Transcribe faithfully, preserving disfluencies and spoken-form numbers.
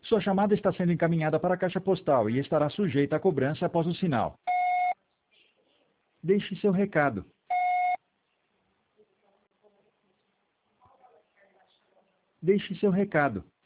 Sua chamada está sendo encaminhada para a caixa postal e estará sujeita à cobrança após o sinal. Deixe seu recado. Deixe seu recado.